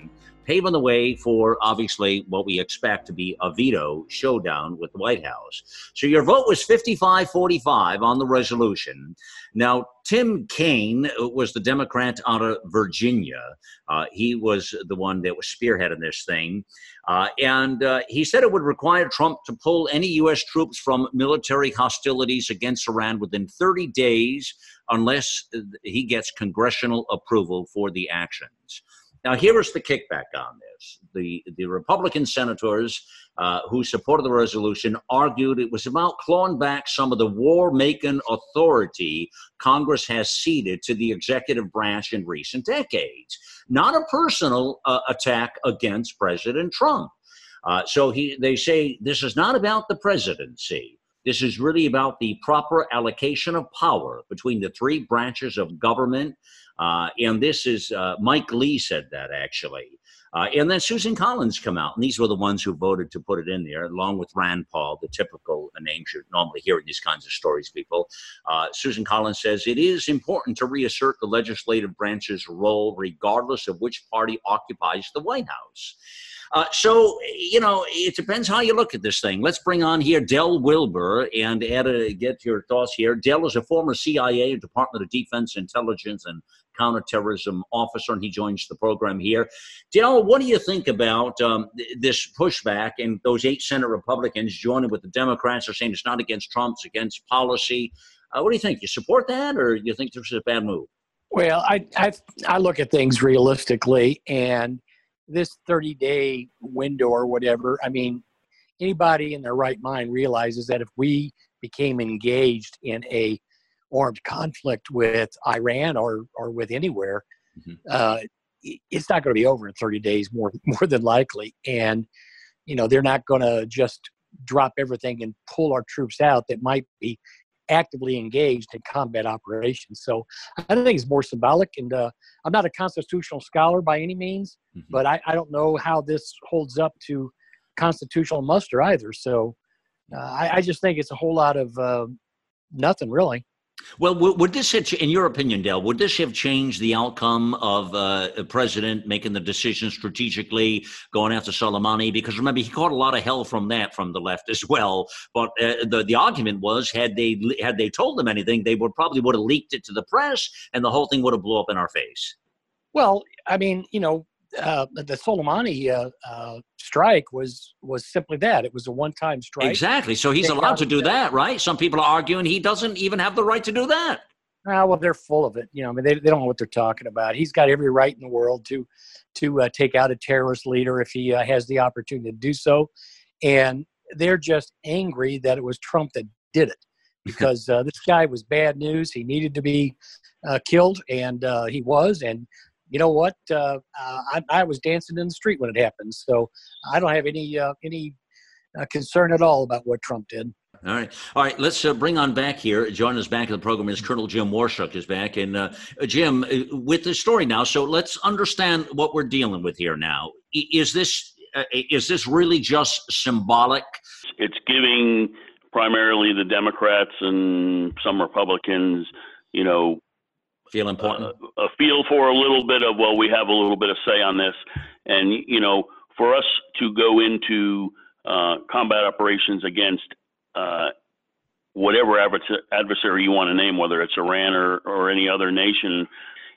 paving the way for, obviously, what we expect to be a veto showdown with the White House. So your vote was fifty-five forty-five on the resolution. Now, Tim Kaine was the Democrat out of Virginia. Uh, he was the one that was spearheading this thing. Uh, and uh, he said it would require Trump to pull any U S troops from military hostilities against Iran within thirty days unless he gets congressional approval for the actions. Now, here is the kickback on this. The, the Republican senators uh, who supported the resolution argued it was about clawing back some of the war-making authority Congress has ceded to the executive branch in recent decades, not a personal uh, attack against President Trump. Uh, so he, they say this is not about the presidency. This is really about the proper allocation of power between the three branches of government. Uh, and this is, uh, Mike Lee said that, actually. Uh, and then Susan Collins come out, and these were the ones who voted to put it in there, along with Rand Paul, the typical names you normally hear in these kinds of stories, people. Uh, Susan Collins says, it is important to reassert the legislative branch's role, regardless of which party occupies the White House. Uh, so, you know, it depends how you look at this thing. Let's bring on here Del Wilber and add a, get your thoughts here. Del is a former C I A, Department of Defense Intelligence and Counterterrorism officer, and he joins the program here. Del, what do you think about um, th- this pushback and those eight Senate Republicans joining with the Democrats are saying it's not against Trump, it's against policy? Uh, what do you think? You support that, or you think this is a bad move? Well, I I, I look at things realistically, and this thirty-day window or whatever, I mean, anybody in their right mind realizes that if we became engaged in a armed conflict with Iran or or with anywhere, mm-hmm. uh, it's not going to be over in thirty days, more more than likely. And, you know, they're not going to just drop everything and pull our troops out that might be actively engaged in combat operations. So I think it's more symbolic, and uh, I'm not a constitutional scholar by any means, mm-hmm. but I, I don't know how this holds up to constitutional muster either. So uh, I, I just think it's a whole lot of uh, nothing really. Well, would this, have, in your opinion, Del, would this have changed the outcome of uh, a president making the decision strategically, going after Soleimani? Because remember, he caught a lot of hell from that from the left as well. But uh, the the argument was, had they had they told them anything, they would probably would have leaked it to the press, and the whole thing would have blew up in our face. Well, I mean, you know, uh, the Soleimani uh, uh, strike was was simply that. It was a one-time strike. Exactly. So he's allowed to do that, right? Some people are arguing he doesn't even have the right to do that. Ah, well, they're full of it. You know, I mean, they they don't know what they're talking about. He's got every right in the world to to uh, take out a terrorist leader if he uh, has the opportunity to do so, and they're just angry that it was Trump that did it, because uh, this guy was bad news. He needed to be uh, killed, and uh, he was. And you know what? Uh, uh, I, I was dancing in the street when it happened, so I don't have any uh, any uh, concern at all about what Trump did. All right. All right. Let's uh, bring on back here. Joining us back in the program is Colonel Jim Waurishuk is back. And uh, Jim, uh, with the story now, so let's understand what we're dealing with here now. Is this uh, is this really just symbolic? It's giving primarily the Democrats and some Republicans, you know, feel important, uh, a feel for a little bit of, well, we have a little bit of say on this. And, you know, for us to go into uh, combat operations against Uh, whatever adversary you want to name, whether it's Iran or, or any other nation,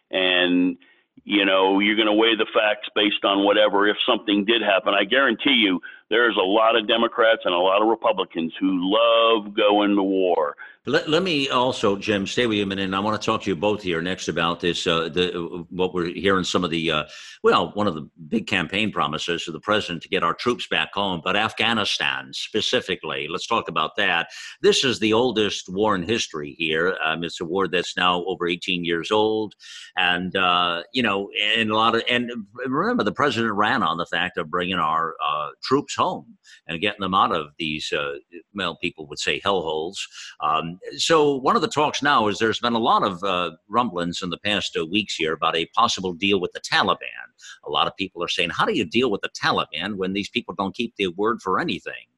and, you know, you're going to weigh the facts based on whatever, if something did happen. I guarantee you there's a lot of Democrats and a lot of Republicans who love going to war. Let, let me also, Jim, stay with you a minute. And I want to talk to you both here next about this, uh, the what we're hearing, some of the, uh, well, one of the big campaign promises of the president to get our troops back home, but Afghanistan specifically. Let's talk about that. This is the oldest war in history here. Um, it's a war that's now over eighteen years old. And, uh, you know, and a lot of, and remember, the president ran on the fact of bringing our uh, troops home and getting them out of these, uh, well, people would say hellholes. Um, So one of the talks now is there's been a lot of uh, rumblings in the past uh, weeks here about a possible deal with the Taliban. A lot of people are saying, how do you deal with the Taliban when these people don't keep their word for anything?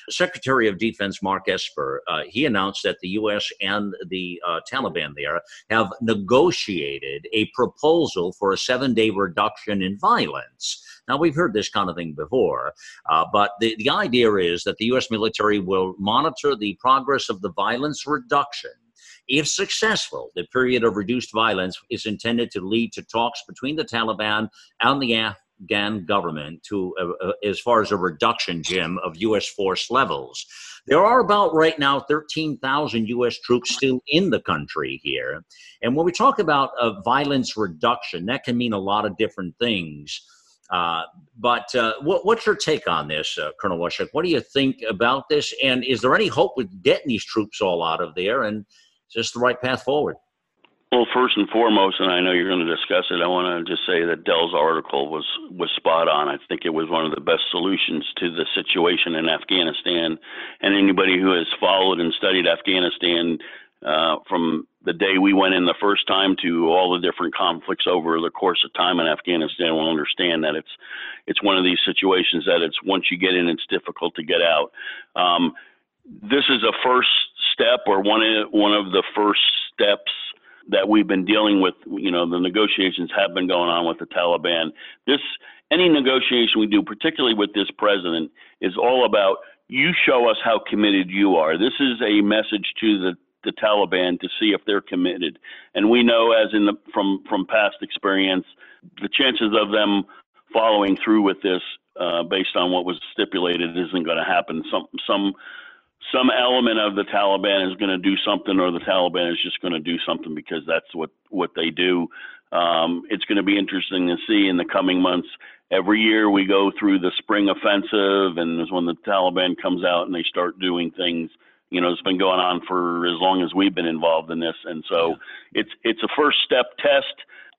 Secretary of Defense Mark Esper, uh, he announced that the U S and the uh, Taliban there have negotiated a proposal for a seven-day reduction in violence. Now, we've heard this kind of thing before, uh, but the, the idea is that the U S military will monitor the progress of the violence reduction. If successful, the period of reduced violence is intended to lead to talks between the Taliban and the Afghan government to, uh, uh, as far as a reduction, Jim, of U S force levels. There are about right now thirteen thousand U S troops still in the country here. And when we talk about uh, violence reduction, that can mean a lot of different things. Uh, but uh, what, what's your take on this, uh, Colonel Washuk? What do you think about this? And is there any hope with getting these troops all out of there? And is this the right path forward? Well, first and foremost, and I know you're going to discuss it, I want to just say that Dell's article was, was spot on. I think it was one of the best solutions to the situation in Afghanistan. And anybody who has followed and studied Afghanistan uh, from the day we went in the first time to all the different conflicts over the course of time in Afghanistan will understand that it's it's one of these situations that it's once you get in, it's difficult to get out. Um, this is a first step, or one of, one of the first steps that we've been dealing with. You know, the negotiations have been going on with the Taliban. This, any negotiation we do, particularly with this president, is all about you show us how committed you are. This is a message to the the Taliban to see if they're committed. And we know, as in the, from, from past experience, the chances of them following through with this uh, based on what was stipulated isn't going to happen. Some, some, some element of the Taliban is going to do something, or the Taliban is just going to do something because that's what, what they do. Um, it's going to be interesting to see in the coming months. Every year we go through the spring offensive, and is when the Taliban comes out and they start doing things. You know, it's been going on for as long as we've been involved in this. And so yeah. it's it's a first step test.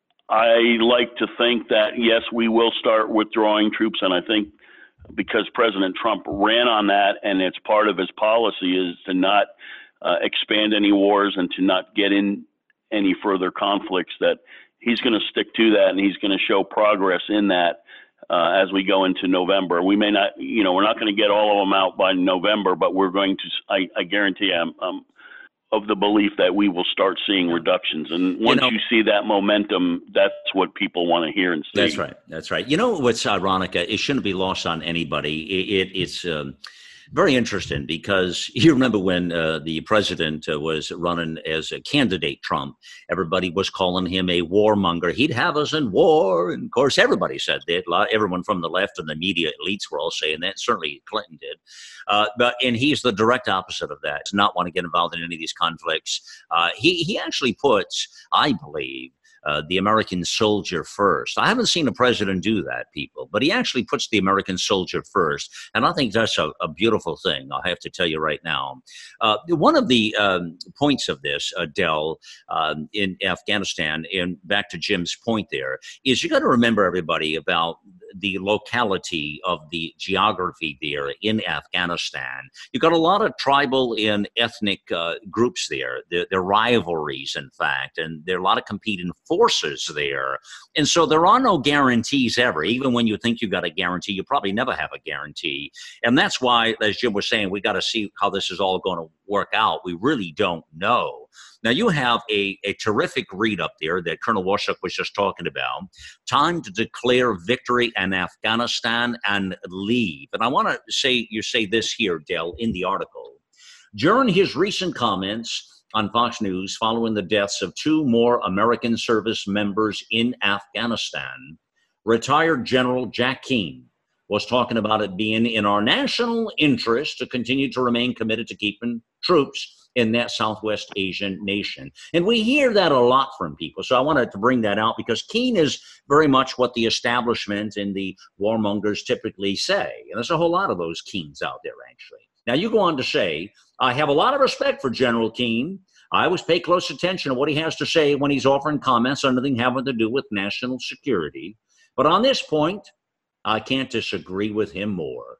I like to think that, yes, we will start withdrawing troops. And I think because President Trump ran on that, and it's part of his policy is to not uh, expand any wars and to not get in any further conflicts, that he's going to stick to that, and he's going to show progress in that. Uh, as we go into November, we may not, you know, we're not going to get all of them out by November, but we're going to, I, I guarantee I'm um, of the belief that we will start seeing reductions. And once you, know, you see that momentum, that's what people want to hear and see. That's right. That's right. You know, what's ironic, it shouldn't be lost on anybody. It, it, it's um, very interesting because you remember when uh, the president uh, was running as a candidate, Trump, everybody was calling him a warmonger. He'd have us in war. And of course, everybody said that. Everyone from the left and the media elites were all saying that. Certainly Clinton did. Uh, but and he's the direct opposite of that. Does not want to get involved in any of these conflicts. Uh, he, he actually puts, I believe, Uh, the American soldier first. I haven't seen a president do that, people, but he actually puts the American soldier first. And I think that's a, a beautiful thing, I have to tell you right now. Uh, one of the um, points of this, uh, Dell, um, in Afghanistan, and back to Jim's point there, is you got to remember, everybody, about the locality of the geography there in Afghanistan. You've got a lot of tribal and ethnic uh, groups there. They're, they're rivalries, in fact, and there are a lot of competing forces there. And so there are no guarantees ever. Even when you think you've got a guarantee, you probably never have a guarantee. And that's why, as Jim was saying, we got to see how this is all going to work out. We really don't know. Now, you have a, a terrific read up there that Colonel Washuk was just talking about, Time to Declare Victory in Afghanistan and Leave. And I want to say, you say this here, Dell, in the article. During his recent comments on Fox News following the deaths of two more American service members in Afghanistan, retired General Jack Keane was talking about it being in our national interest to continue to remain committed to keeping troops in that Southwest Asian nation. And we hear that a lot from people. So I wanted to bring that out because Keane is very much what the establishment and the warmongers typically say. And there's a whole lot of those Keanes out there, actually. Now, you go on to say, I have a lot of respect for General Keane. I always pay close attention to what he has to say when he's offering comments on anything having to do with national security. But on this point, I can't disagree with him more.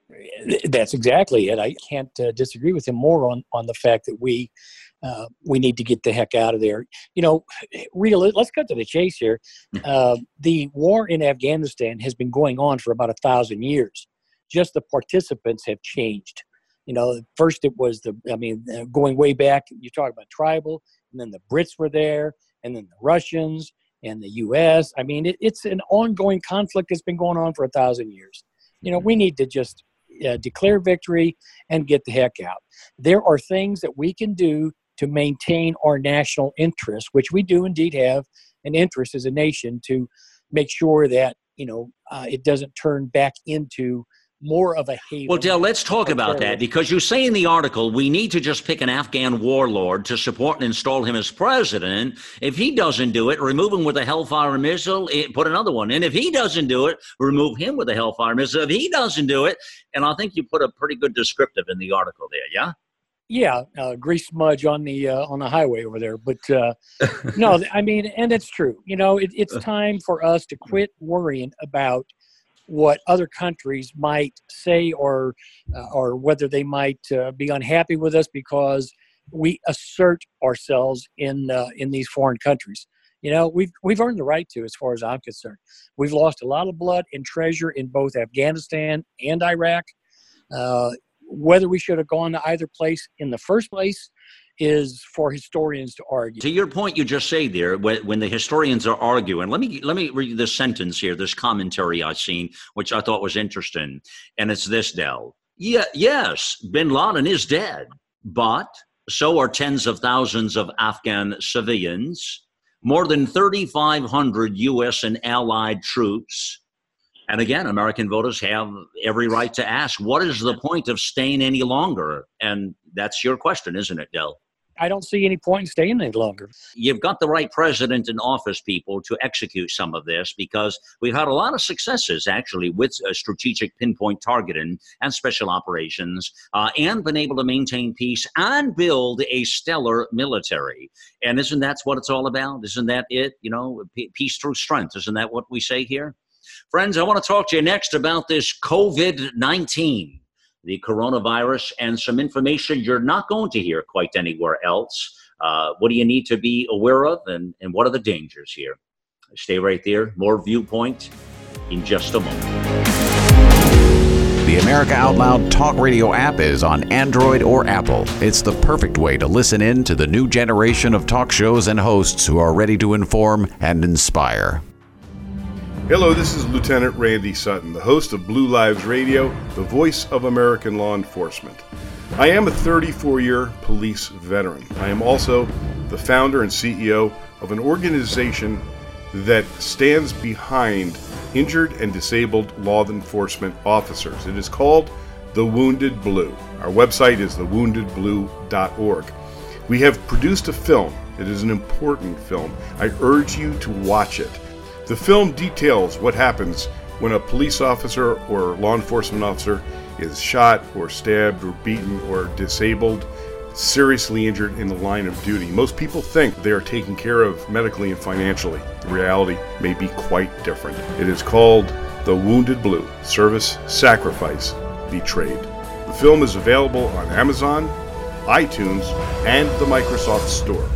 That's exactly it. I can't uh, disagree with him more on, on the fact that we uh, we need to get the heck out of there. You know, real. Let's cut to the chase here. Uh, the war in Afghanistan has been going on for about a thousand years. Just the participants have changed. You know, first it was the, I mean, going way back, you talk about tribal, and then the Brits were there, and then the Russians and the U S. I mean, it, it's an ongoing conflict that's been going on for a thousand years. You know, we need to just uh, declare victory and get the heck out. There are things that we can do to maintain our national interest, which we do indeed have an interest as a nation to make sure that, you know, uh, it doesn't turn back into more of a haven. Well, Del, let's talk about that, because you say in the article we need to just pick an Afghan warlord to support and install him as president. If he doesn't do it, remove him with a Hellfire missile, put another one in. If he doesn't do it, remove him with a Hellfire missile. If he doesn't do it, and I think you put a pretty good descriptive in the article there, yeah? Yeah, uh, grease smudge on the uh, on the highway over there. But uh, no, I mean, and it's true. You know, it, it's time for us to quit worrying about what other countries might say, or uh, or whether they might uh, be unhappy with us because we assert ourselves in uh, in these foreign countries. You know, we've we've earned the right to, as far as I'm concerned. We've lost a lot of blood and treasure in both Afghanistan and Iraq. Uh, whether we should have gone to either place in the first place is for historians to argue. To your point, you just say there, when, when the historians are arguing, let me let me read this sentence here, this commentary I've seen, which I thought was interesting, and it's this, Del. Yeah, yes, Bin Laden is dead, but so are tens of thousands of Afghan civilians, more than thirty-five hundred U S and allied troops. And again, American voters have every right to ask, what is the point of staying any longer? And that's your question, isn't it, Del? I don't see any point in staying any longer. You've got the right president in office, people, to execute some of this, because we've had a lot of successes, actually, with uh, strategic pinpoint targeting and special operations, uh, and been able to maintain peace and build a stellar military. And isn't that what it's all about? Isn't that it? You know, p- peace through strength. Isn't that what we say here? Friends, I want to talk to you next about this COVID nineteen, the coronavirus, and some information you're not going to hear quite anywhere else. Uh, what do you need to be aware of, and, and what are the dangers here? Stay right there. More Viewpoint in just a moment. The America Out Loud Talk Radio app is on Android or Apple. It's the perfect way to listen in to the new generation of talk shows and hosts who are ready to inform and inspire. Hello, this is Lieutenant Randy Sutton, the host of Blue Lives Radio, the voice of American law enforcement. I am a thirty-four-year police veteran. I am also the founder and C E O of an organization that stands behind injured and disabled law enforcement officers. It is called The Wounded Blue. Our website is the wounded blue dot org. We have produced a film. It is an important film. I urge you to watch it. The film details what happens when a police officer or law enforcement officer is shot or stabbed or beaten or disabled, seriously injured in the line of duty. Most people think they are taken care of medically and financially. The reality may be quite different. It is called The Wounded Blue: Service, Sacrifice, Betrayed. The film is available on Amazon, iTunes, and the Microsoft Store.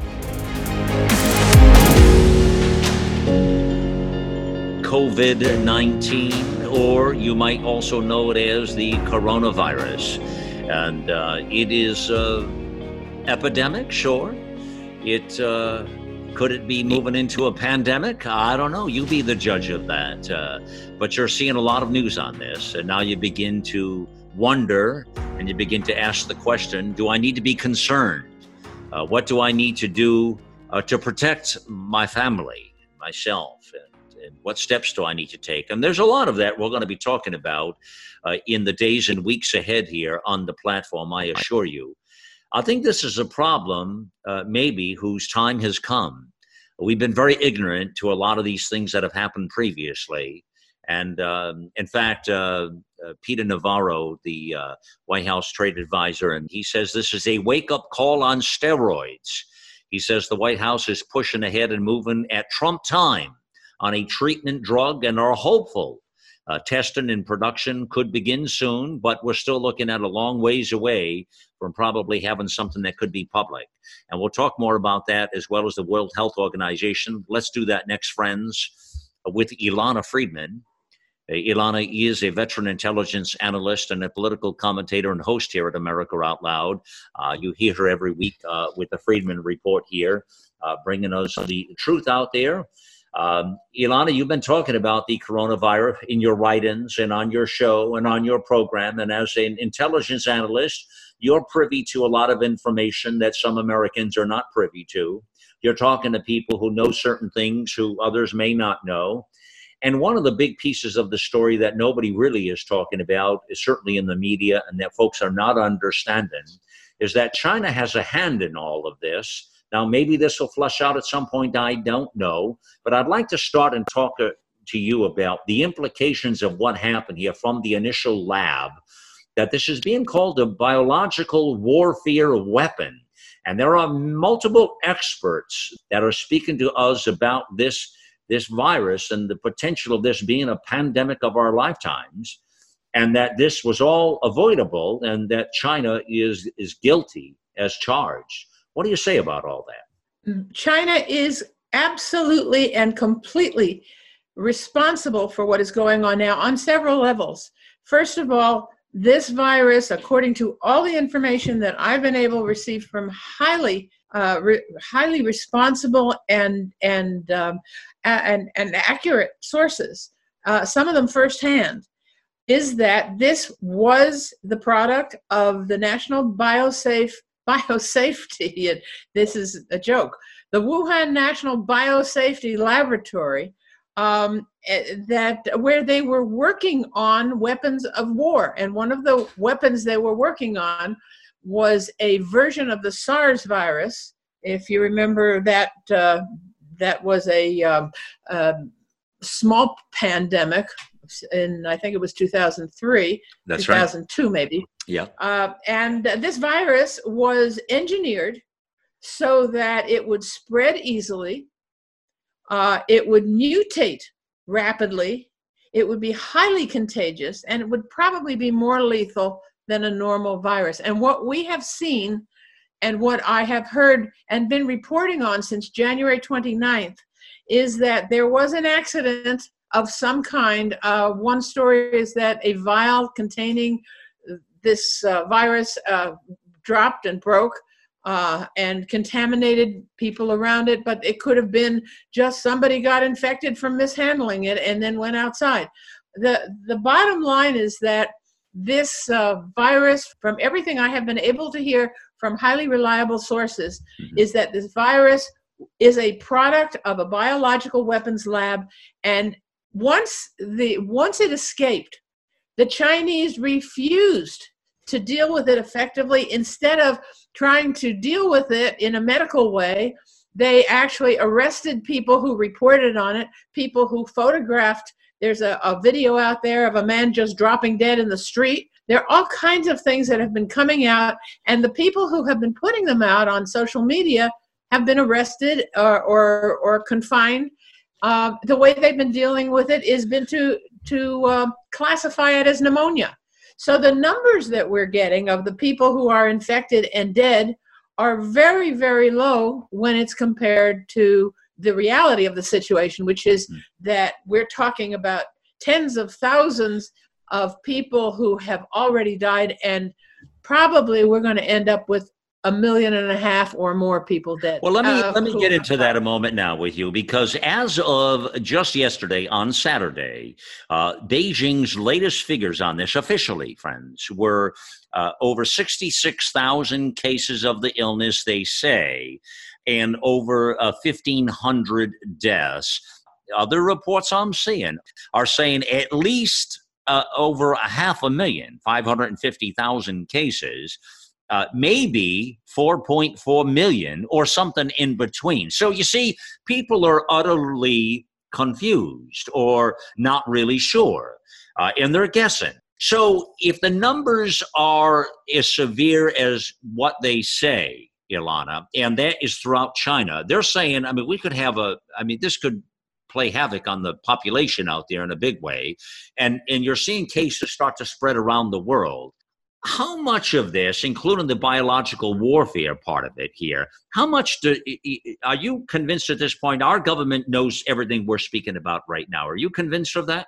COVID nineteen, or you might also know it as the coronavirus. And uh, it is uh, epidemic, sure. It uh, could it be moving into a pandemic? I don't know. You be the judge of that. Uh, but you're seeing a lot of news on this, and now you begin to wonder, and you begin to ask the question, do I need to be concerned? Uh, what do I need to do uh, to protect my family, myself? And, and what steps do I need to take? And there's a lot of that we're going to be talking about uh, in the days and weeks ahead here on the platform, I assure you. I think this is a problem, uh, maybe, whose time has come. We've been very ignorant to a lot of these things that have happened previously. And um, in fact, uh, uh, Peter Navarro, the uh, White House trade advisor, and he says this is a wake-up call on steroids. He says the White House is pushing ahead and moving at Trump time on a treatment drug and are hopeful. Uh, testing and production could begin soon, but we're still looking at a long ways away from probably having something that could be public. And we'll talk more about that, as well as the World Health Organization. Let's do that next, friends, with Ilana Friedman. Ilana is a veteran intelligence analyst and a political commentator and host here at America Out Loud. Uh, you hear her every week uh, with the Friedman Report here, uh, bringing us the truth out there. Um, Ilana, you've been talking about the coronavirus in your write-ins and on your show and on your program. And as an intelligence analyst, you're privy to a lot of information that some Americans are not privy to. You're talking to people who know certain things who others may not know. And one of the big pieces of the story that nobody really is talking about, is certainly in the media and that folks are not understanding, is that China has a hand in all of this. Now, maybe this will flush out at some point, I don't know. But I'd like to start and talk uh, to you about the implications of what happened here from the initial lab, that this is being called a biological warfare weapon. And there are multiple experts that are speaking to us about this this virus and the potential of this being a pandemic of our lifetimes, and that this was all avoidable and that China is, is guilty as charged. What do you say about all that? China is absolutely and completely responsible for what is going on now on several levels. First of all, this virus, according to all the information that I've been able to receive from highly Uh, re- highly responsible and and um, and and accurate sources, uh, some of them firsthand, is that this was the product of the National Biosafe Biosafety. And this is a joke. The Wuhan National Biosafety Laboratory, um, that where they were working on weapons of war, and one of the weapons they were working on was a version of the SARS virus. If you remember that, uh, that was a um, uh, small pandemic in, I think it was two thousand three, That's two thousand two right. maybe. Yeah. Uh, and this virus was engineered so that it would spread easily, uh, it would mutate rapidly, it would be highly contagious, and it would probably be more lethal than a normal virus. And what we have seen and what I have heard and been reporting on since January twenty-ninth is that there was an accident of some kind. Uh, one story is that a vial containing this uh, virus uh, dropped and broke uh, and contaminated people around it, but it could have been just somebody got infected from mishandling it and then went outside. The, the bottom line is that this uh, virus, from everything I have been able to hear from highly reliable sources, mm-hmm. is that this virus is a product of a biological weapons lab. And once the once it escaped, the Chinese refused to deal with it effectively. Instead of trying to deal with it in a medical way, they actually arrested people who reported on it, people who photographed. There's a, a video out there of a man just dropping dead in the street. There are all kinds of things that have been coming out, and the people who have been putting them out on social media have been arrested or or, or confined. Uh, the way they've been dealing with it has been to to uh, classify it as pneumonia. So the numbers that we're getting of the people who are infected and dead are very, very low when it's compared to the reality of the situation, which is mm. that we're talking about tens of thousands of people who have already died, and probably we're going to end up with a million and a half or more people dead. Well, let me uh, let me get into that a moment now with you, because as of just yesterday, on Saturday, uh, Beijing's latest figures on this, officially, friends, were uh, over sixty-six thousand cases of the illness, they say, and over uh, fifteen hundred deaths. Other reports I'm seeing are saying at least uh, over a half a million, five hundred fifty thousand cases. Uh, maybe four point four million or something in between. So you see, people are utterly confused or not really sure, uh, and they're guessing. So if the numbers are as severe as what they say, Ilana, and that is throughout China, they're saying, I mean, we could have a, I mean, this could play havoc on the population out there in a big way. And, and you're seeing cases start to spread around the world. How much of this, including the biological warfare part of it here, how much do, are you convinced at this point our government knows everything we're speaking about right now? Are you convinced of that?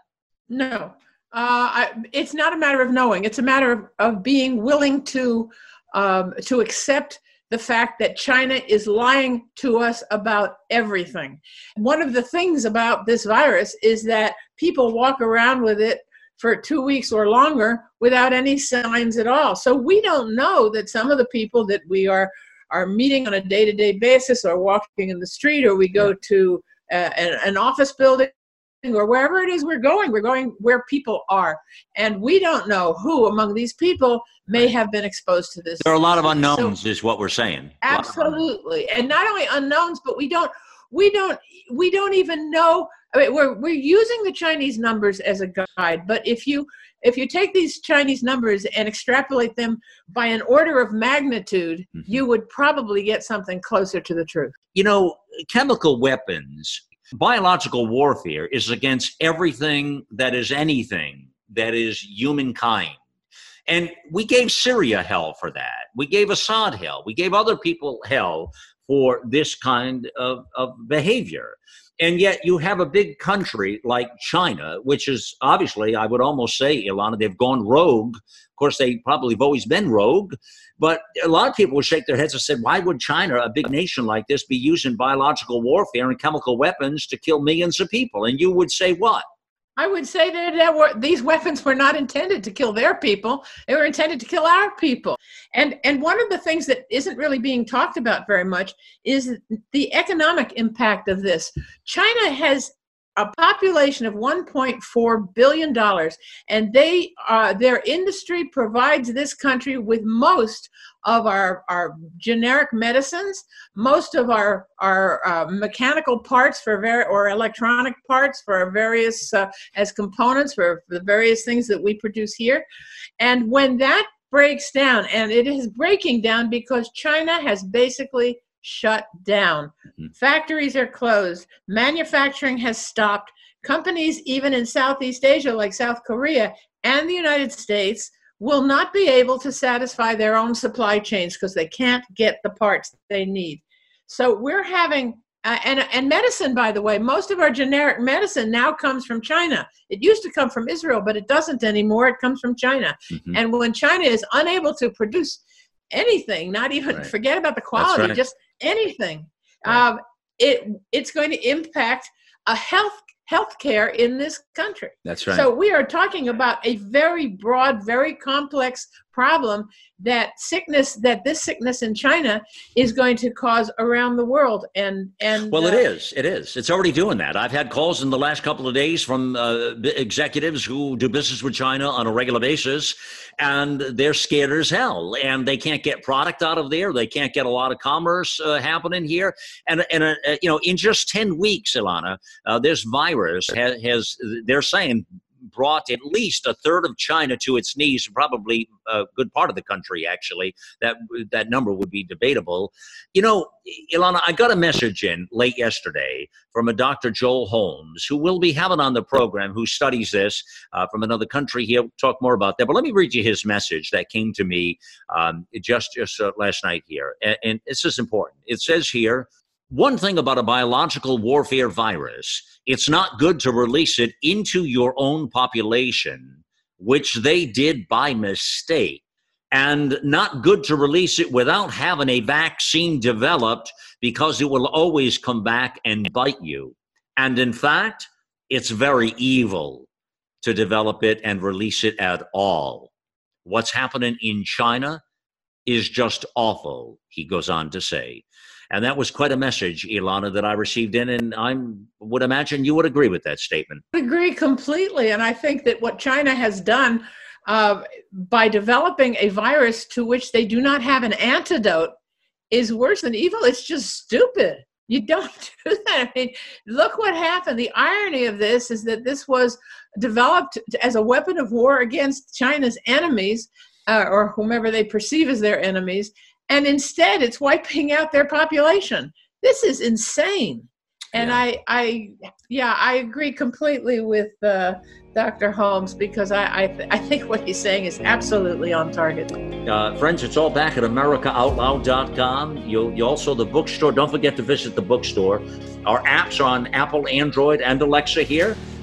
No, uh, I, it's not a matter of knowing. It's a matter of, of being willing to um, to accept the fact that China is lying to us about everything. One of the things about this virus is that people walk around with it for two weeks or longer without any signs at all. So we don't know that some of the people that we are are meeting on a day-to-day basis or walking in the street, or we go to uh, an, an office building or wherever it is we're going, we're going where people are. And we don't know who among these people may have been exposed to this. There are a lot of unknowns, so, is what we're saying. Absolutely. And not only unknowns, but we don't, we don't, we don't even know. I mean, we're, we're using the Chinese numbers as a guide, but if you, if you take these Chinese numbers and extrapolate them by an order of magnitude, mm-hmm. you would probably get something closer to the truth. You know, chemical weapons, biological warfare is against everything that is anything that is humankind. And we gave Syria hell for that. We gave Assad hell. We gave other people hell for this kind of, of behavior. And yet you have a big country like China, which is obviously, I would almost say, Ilana, they've gone rogue. Of course, they probably have always been rogue. But a lot of people would shake their heads and say, why would China, a big nation like this, be using biological warfare and chemical weapons to kill millions of people? And you would say what? I would say that, that were, these weapons were not intended to kill their people. They were intended to kill our people. And, and one of the things that isn't really being talked about very much is the economic impact of this. China has a population of one point four billion dollars, and they uh, their industry provides this country with most of our, our generic medicines, most of our, our uh, mechanical parts for ver- or electronic parts for various, uh, as components for, for the various things that we produce here. And when that breaks down, and it is breaking down because China has basically shut down. Mm-hmm. Factories are closed. Manufacturing has stopped. Companies, even in Southeast Asia, like South Korea and the United States, will not be able to satisfy their own supply chains because they can't get the parts they need. So we're having, uh, and, and medicine, by the way, most of our generic medicine now comes from China. It used to come from Israel, but it doesn't anymore. It comes from China. Mm-hmm. And when China is unable to produce anything, not even right. forget about the quality, right. just anything, right. um, it it's going to impact a health healthcare in this country. That's right. So we are talking about a very broad, very complex problem that sickness, that this sickness in China is going to cause around the world. And, and well, uh, it is. It is. It's already doing that. I've had calls in the last couple of days from uh, executives who do business with China on a regular basis, and they're scared as hell. And they can't get product out of there. They can't get a lot of commerce uh, happening here. And, and uh, you know, in just ten weeks, Ilana, uh, this virus has, has, they're saying, brought at least a third of China to its knees, probably a good part of the country, actually. That that number would be debatable. You know, Ilana, I got a message in late yesterday from a Doctor Joel Holmes, who will be having on the program, who studies this uh, from another country. He'll talk more about that. But let me read you his message that came to me um, just, just uh, last night here. And, and this is important. It says here, one thing about a biological warfare virus, it's not good to release it into your own population, which they did by mistake, and not good to release it without having a vaccine developed, because it will always come back and bite you. And in fact, it's very evil to develop it and release it at all. What's happening in China is just awful, he goes on to say. And that was quite a message, Ilana, that I received in, and I would imagine you would agree with that statement. I agree completely, and I think that what China has done uh, by developing a virus to which they do not have an antidote is worse than evil. It's just stupid. You don't do that. I mean, look what happened. The irony of this is that this was developed as a weapon of war against China's enemies, uh, or whomever they perceive as their enemies, and instead it's wiping out their population. This is insane. And yeah. I, I, yeah, I agree completely with uh, Doctor Holmes, because I, I, th- I think what he's saying is absolutely on target. Uh, friends, it's all back at America Out Loud dot com. You'll, you also, the bookstore, don't forget to visit the bookstore. Our apps are on Apple, Android, and Alexa here.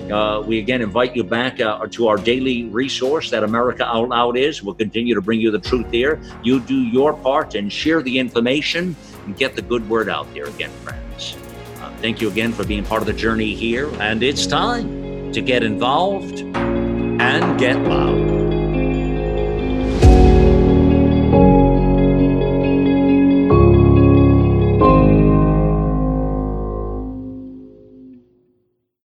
Uh, we again invite you back uh, to our daily resource that America Out Loud is. We'll continue to bring you the truth here. You do your part and share the information and get the good word out there again, friends. Uh, thank you again for being part of the journey here. And it's time to get involved and get loud.